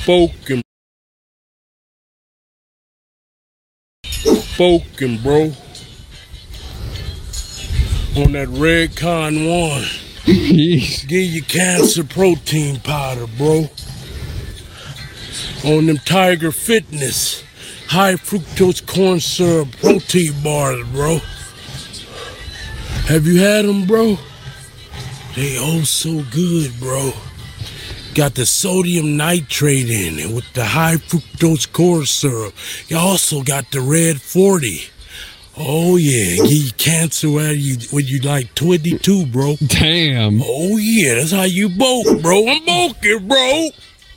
Spoken, bro. On that Redcon 1. Give you cancer protein powder, bro. On them Tiger Fitness high fructose corn syrup protein bars, bro. Have you had them, bro? They oh so good, bro. Got the sodium nitrate in it with the high fructose corn syrup. You also got the red 40. Oh yeah, give you cancer when you like 22, bro. Damn. Oh yeah, that's how you bulk, bro. I'm bulking, bro.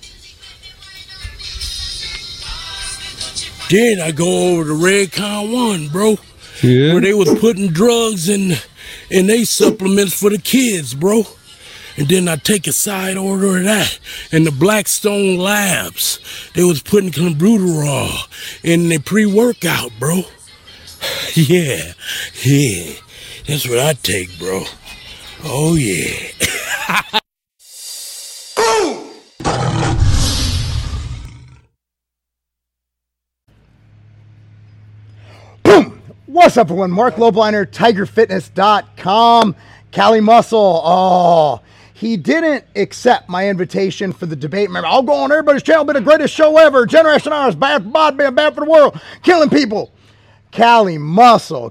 Then I go over to Redcon 1, bro. Yeah. Where they was putting drugs in they supplements for the kids, bro. And then I take a side order of that. And the Blackstone Labs, they was putting clenbuterol in their pre-workout, bro. Yeah. That's what I take, bro. Oh, yeah. Boom! What's up, everyone? Mark Lobliner, TigerFitness.com. Cali Muscle. Oh, he didn't accept my invitation for the debate. Remember, I'll go on everybody's channel, be the greatest show ever. Generation R is bad for body, bad for the world, killing people. Cali Muscle,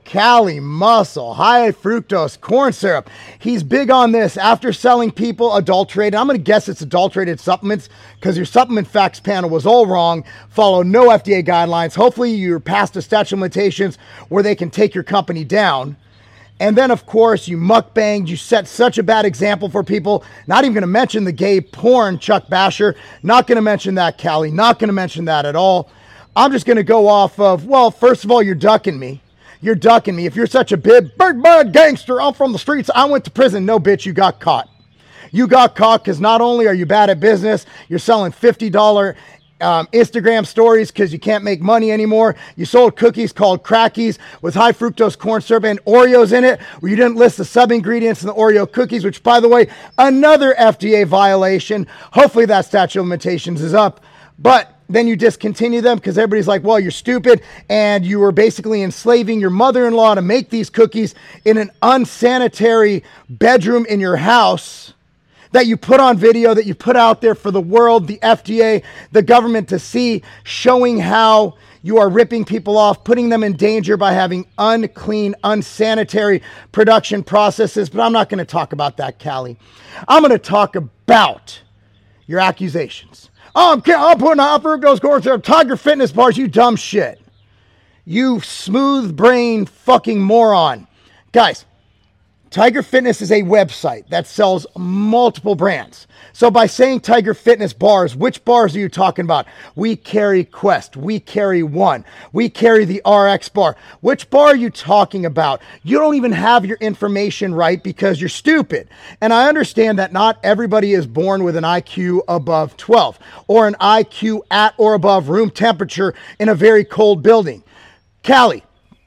high fructose corn syrup. He's big on this after selling people adulterated. I'm going to guess it's adulterated supplements because your supplement facts panel was all wrong. Follow no FDA guidelines. Hopefully you're past the statute of limitations where they can take your company down. And then, of course, you mukbanged. You set such a bad example for people. Not even going to mention the gay porn, Chuck Basher. Not going to mention that, Cali. Not going to mention that at all. I'm just going to go off of, well, first of all, you're ducking me. You're ducking me. If you're such a big bad gangster, I'm from the streets, I went to prison. No, bitch, you got caught. You got caught because not only are you bad at business, you're selling $50 Instagram stories because you can't make money anymore. You sold cookies called Crackies with high fructose corn syrup and Oreos in it, where you didn't list the sub-ingredients in the Oreo cookies, which, by the way, another FDA violation. Hopefully that statute of limitations is up. But then you discontinue them because everybody's like, well, you're stupid, and you were basically enslaving your mother-in-law to make these cookies in an unsanitary bedroom in your house that you put on video, that you put out there for the world, the FDA, the government to see, showing how you are ripping people off, putting them in danger by having unclean, unsanitary production processes. But I'm not going to talk about that, Cali. I'm going to talk about your accusations. I'm putting high fructose corn syrup, Tiger Fitness bars, you dumb shit. You smooth brain fucking moron. Guys, Tiger Fitness is a website that sells multiple brands. So by saying Tiger Fitness bars, which bars are you talking about? We carry Quest. We carry One. We carry the RX bar. Which bar are you talking about? You don't even have your information right because you're stupid. And I understand that not everybody is born with an IQ above 12 or an IQ at or above room temperature in a very cold building. Cali,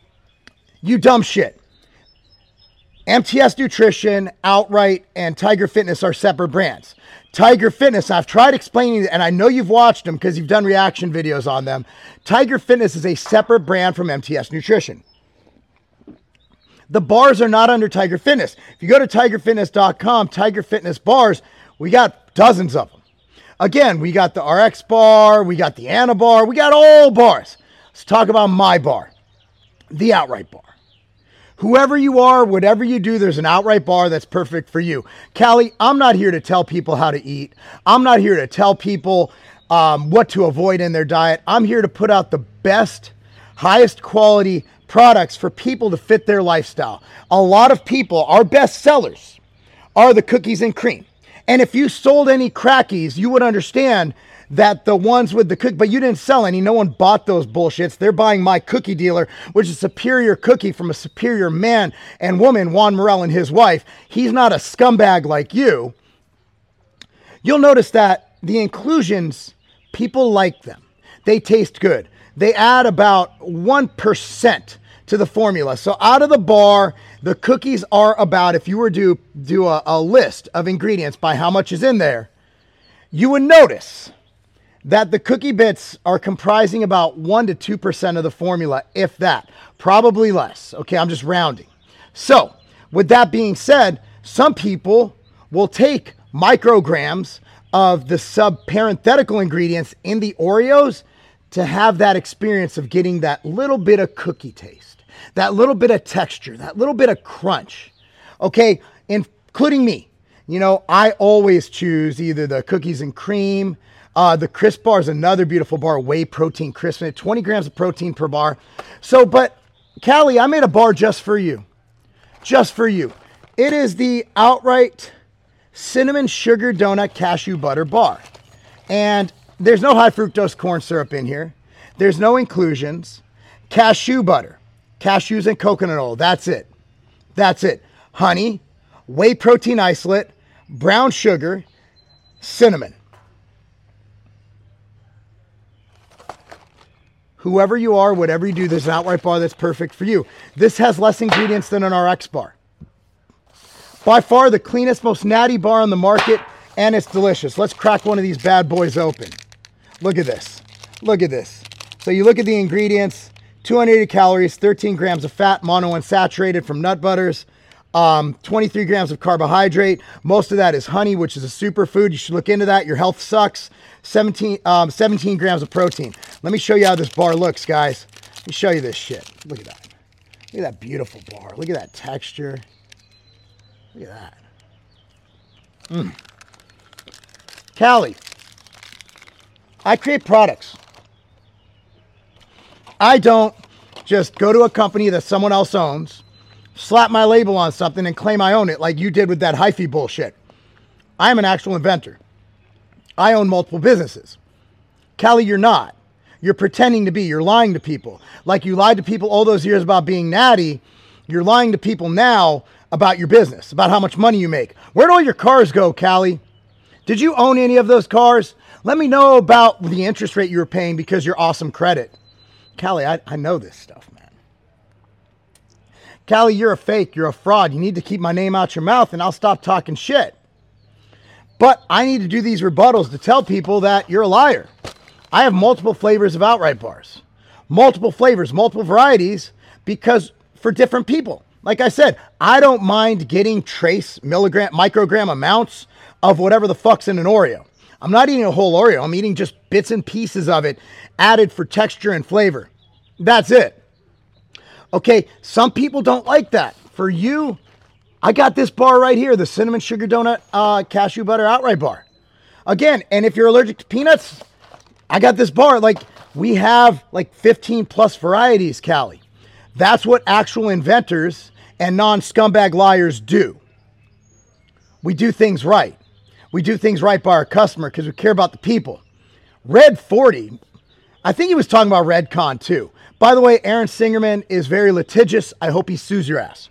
you dumb shit. MTS Nutrition, Outright, and Tiger Fitness are separate brands. Tiger Fitness, I've tried explaining it, and I know you've watched them because you've done reaction videos on them. Tiger Fitness is a separate brand from MTS Nutrition. The bars are not under Tiger Fitness. If you go to TigerFitness.com, Tiger Fitness bars, we got dozens of them. Again, we got the RX bar, we got the Anna bar, we got all bars. Let's talk about my bar, the Outright bar. Whoever you are, whatever you do, there's an Outright bar that's perfect for you. Cali, I'm not here to tell people how to eat. I'm not here to tell people what to avoid in their diet. I'm here to put out the best, highest quality products for people to fit their lifestyle. A lot of people, our best sellers are the cookies and cream. And if you sold any Crackies, you would understand that the ones with the cookie, but you didn't sell any. No one bought those bullshits. They're buying my cookie dealer, which is a superior cookie from a superior man and woman, Juan Morel and his wife. He's not a scumbag like you. You'll notice that the inclusions, people like them. They taste good. They add about 1% to the formula. So out of the bar, the cookies are about, if you were to do a list of ingredients by how much is in there, you would notice that the cookie bits are comprising about 1 to 2% of the formula, if that. Probably less. Okay, I'm just rounding. So, with that being said, some people will take micrograms of the sub-parenthetical ingredients in the Oreos to have that experience of getting that little bit of cookie taste, that little bit of texture, that little bit of crunch. Okay, including me. You know, I always choose either the cookies and cream. The Crisp bar is another beautiful bar, whey protein crisp, 20 grams of protein per bar. So, but Callie, I made a bar just for you. Just for you. It is the Outright Cinnamon Sugar Donut Cashew Butter Bar. And there's no high fructose corn syrup in here. There's no inclusions. Cashew butter, cashews and coconut oil. That's it. That's it. Honey, whey protein isolate, brown sugar, cinnamon. Whoever you are, whatever you do, there's an Outright bar that's perfect for you. This has less ingredients than an RX bar. By far the cleanest, most natty bar on the market, and it's delicious. Let's crack one of these bad boys open. Look at this. Look at this. So you look at the ingredients, 280 calories, 13 grams of fat, monounsaturated from nut butters, 23 grams of carbohydrate. Most of that is honey, which is a superfood. You should look into that. Your health sucks. 17 grams of protein. Let me show you how this bar looks, guys. Let me show you this shit. Look at that. Look at that beautiful bar. Look at that texture. Look at that. Callie, I create products. I don't just go to a company that someone else owns, slap my label on something and claim I own it like you did with that hyphy bullshit. I am an actual inventor. I own multiple businesses. Callie, you're not. You're pretending to be. You're lying to people. Like you lied to people all those years about being natty, you're lying to people now about your business, about how much money you make. Where'd all your cars go, Callie? Did you own any of those cars? Let me know about the interest rate you were paying because you're awesome credit. Callie, I know this stuff, man. Callie, you're a fake. You're a fraud. You need to keep my name out your mouth and I'll stop talking shit. But I need to do these rebuttals to tell people that you're a liar. I have multiple flavors of Outright bars. Multiple flavors, multiple varieties, because for different people. Like I said, I don't mind getting trace microgram amounts of whatever the fuck's in an Oreo. I'm not eating a whole Oreo. I'm eating just bits and pieces of it added for texture and flavor. That's it. Okay, some people don't like that. For you, I got this bar right here, the Cinnamon Sugar Donut Cashew Butter Outright bar. Again, and if you're allergic to peanuts, I got this bar. Like, we have like 15 plus varieties, Callie. That's what actual inventors and non-scumbag liars do. We do things right. We do things right by our customer because we care about the people. Red 40, I think he was talking about Redcon too. By the way, Aaron Singerman is very litigious. I hope he sues your ass.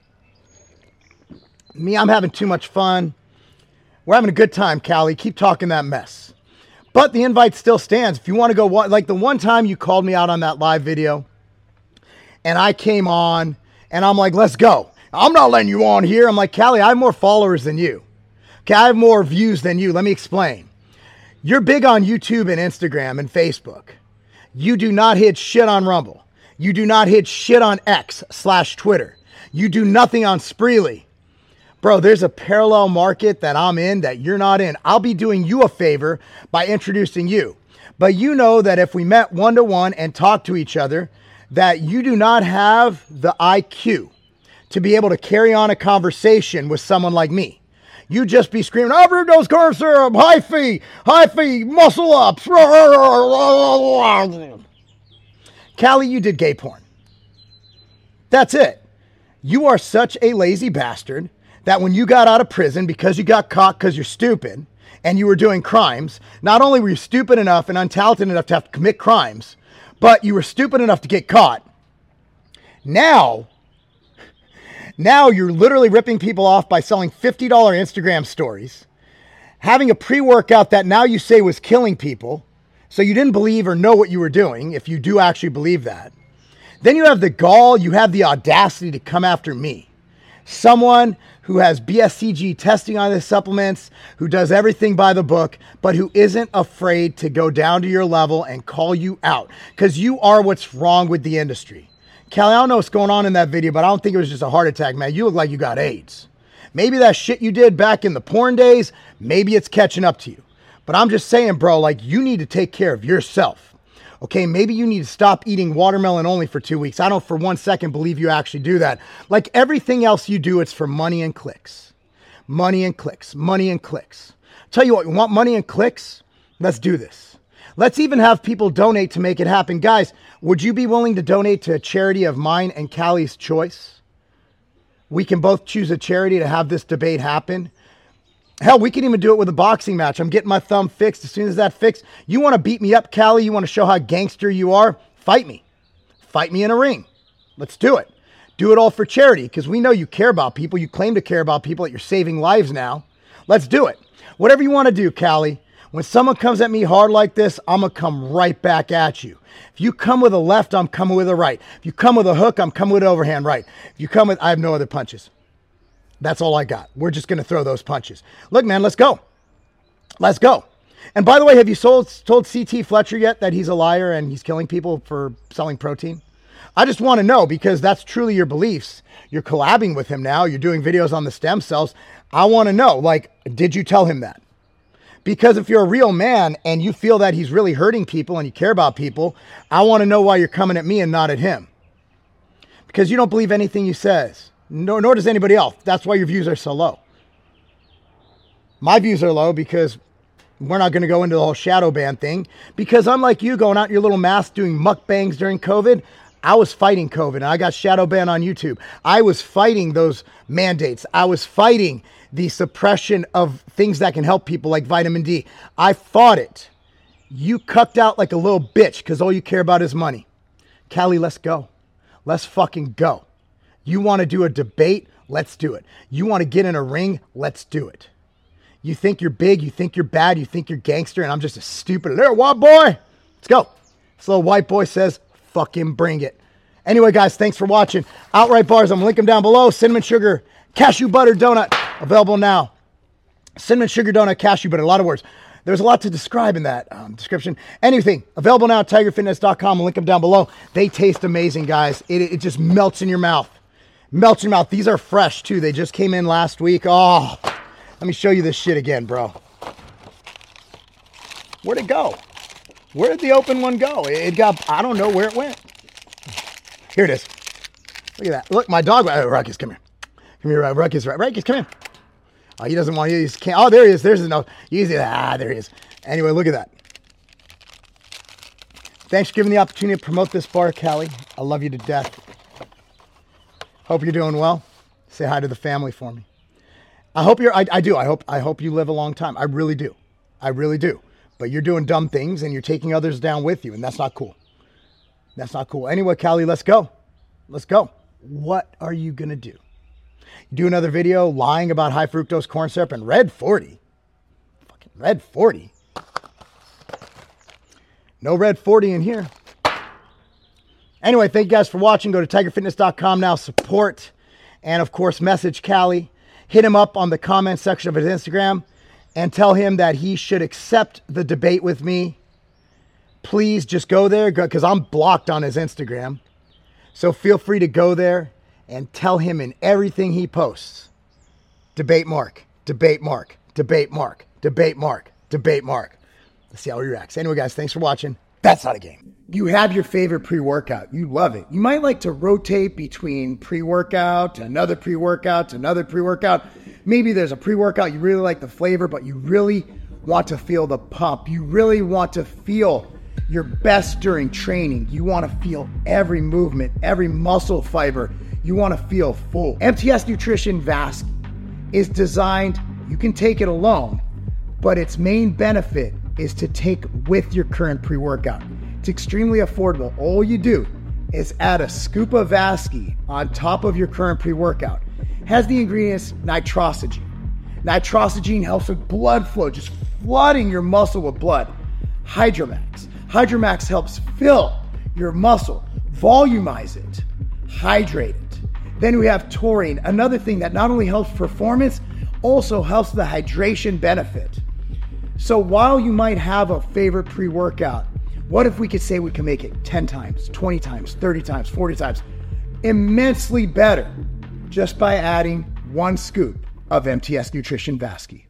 Me, I'm having too much fun. We're having a good time, Callie. Keep talking that mess. But the invite still stands. If you want to go, like the one time you called me out on that live video, and I came on, and I'm like, let's go. I'm not letting you on here. I'm like, Callie, I have more followers than you. Okay, I have more views than you. Let me explain. You're big on YouTube and Instagram and Facebook. You do not hit shit on Rumble. You do not hit shit on X/Twitter. You do nothing on Spreely. Bro, there's a parallel market that I'm in that you're not in. I'll be doing you a favor by introducing you. But you know that if we met one-to-one and talked to each other, that you do not have the IQ to be able to carry on a conversation with someone like me. You just be screaming, I brewed those corn syrup, high fee, muscle ups. Callie, you did gay porn. That's it. You are such a lazy bastard that when you got out of prison because you got caught because you're stupid and you were doing crimes, not only were you stupid enough and untalented enough to have to commit crimes, but you were stupid enough to get caught. Now you're literally ripping people off by selling $50 Instagram stories, having a pre-workout that now you say was killing people, so you didn't believe or know what you were doing, if you do actually believe that. Then you have the gall, you have the audacity to come after me, Someone who has BSCG testing on his supplements, who does everything by the book, but who isn't afraid to go down to your level and call you out, because you are what's wrong with the industry. Callie, I don't know what's going on in that video, but I don't think it was just a heart attack, man. You look like you got AIDS. Maybe that shit you did back in the porn days, maybe it's catching up to you. But I'm just saying, bro, like, you need to take care of yourself. Okay, maybe you need to stop eating watermelon only for 2 weeks. I don't for 1 second believe you actually do that. Like everything else you do, it's for money and clicks. Money and clicks, money and clicks. Tell you what, you want money and clicks? Let's do this. Let's even have people donate to make it happen. Guys, would you be willing to donate to a charity of mine and Callie's choice? We can both choose a charity to have this debate happen. Hell, we can even do it with a boxing match. I'm getting my thumb fixed. As soon as that fixed, you want to beat me up, Callie? You want to show how gangster you are? Fight me. Fight me in a ring. Let's do it. Do it all for charity, because we know you care about people. You claim to care about people, that you're saving lives now. Let's do it. Whatever you want to do, Callie. When someone comes at me hard like this, I'm going to come right back at you. If you come with a left, I'm coming with a right. If you come with a hook, I'm coming with an overhand right. If you come with, I have no other punches. That's all I got. We're just going to throw those punches. Look, man, let's go. Let's go. And by the way, have you told CT Fletcher yet that he's a liar and he's killing people for selling protein? I just want to know, because that's truly your beliefs. You're collabing with him now. You're doing videos on the stem cells. I want to know, like, did you tell him that? Because if you're a real man and you feel that he's really hurting people and you care about people, I want to know why you're coming at me and not at him. Because you don't believe anything he says. Nor does anybody else. That's why your views are so low. My views are low because we're not going to go into the whole shadow ban thing. Because unlike you going out in your little mask doing mukbangs during COVID, I was fighting COVID and I got shadow banned on YouTube. I was fighting those mandates. I was fighting the suppression of things that can help people like vitamin D. I fought it. You cucked out like a little bitch because all you care about is money. Callie, let's go. Let's fucking go. You want to do a debate? Let's do it. You want to get in a ring? Let's do it. You think you're big, you think you're bad, you think you're gangster, and I'm just a stupid little white boy? Let's go. This little white boy says, fucking bring it. Anyway, guys, thanks for watching. Outright Bars, I'm going to link them down below. Cinnamon sugar, cashew butter donut, available now. Cinnamon sugar donut, cashew butter, a lot of words. There's a lot to describe in that description. Anything, available now at tigerfitness.com. I'll link them down below. They taste amazing, guys. It just melts in your mouth. Melts in your mouth. These are fresh, too. They just came in last week. Oh, let me show you this shit again, bro. Where'd it go? Where did the open one go? It got, I don't know where it went. Here it is. Look at that. Look, my dog. Oh, Ruckus, come here. Come here, Ruckus. Ruckus, come here. Oh, he doesn't want to use. Oh, there he is. There's no. Use it. There he is. Anyway, look at that. Thanks for giving the opportunity to promote this bar, Callie. I love you to death. Hope you're doing well. Say hi to the family for me. I hope you're. I do. I hope you live a long time. I really do. I really do. But you're doing dumb things and you're taking others down with you, and that's not cool. That's not cool. Anyway, Callie, let's go. Let's go. What are you gonna do? Do another video lying about high fructose corn syrup and Red 40. Fucking Red 40. No Red 40 in here. Anyway, thank you guys for watching. Go to tigerfitness.com now. Support. And, of course, message Callie. Hit him up on the comment section of his Instagram and tell him that he should accept the debate with me. Please just go there because I'm blocked on his Instagram. So feel free to go there and tell him in everything he posts, debate Mark, debate Mark, debate Mark, debate Mark, debate Mark. Let's see how he reacts. Anyway, guys, thanks for watching. That's not a game. You have your favorite pre-workout. You love it. You might like to rotate between pre-workout to another pre-workout to another pre-workout. Maybe there's a pre-workout, you really like the flavor, but you really want to feel the pump. You really want to feel your best during training. You want to feel every movement, every muscle fiber. You want to feel full. MTS Nutrition VASC is designed, you can take it alone, but its main benefit is to take with your current pre-workout. It's extremely affordable. All you do is add a scoop of VASC on top of your current pre-workout. It has the ingredients nitrosogene. Nitrosogene helps with blood flow, just flooding your muscle with blood. Hydromax. Hydromax helps fill your muscle, volumize it, hydrate it. Then we have taurine, another thing that not only helps performance, also helps the hydration benefit. So while you might have a favorite pre-workout, what if we could say we can make it 10 times, 20 times, 30 times, 40 times, immensely better just by adding 1 scoop of MTS Nutrition Vasky.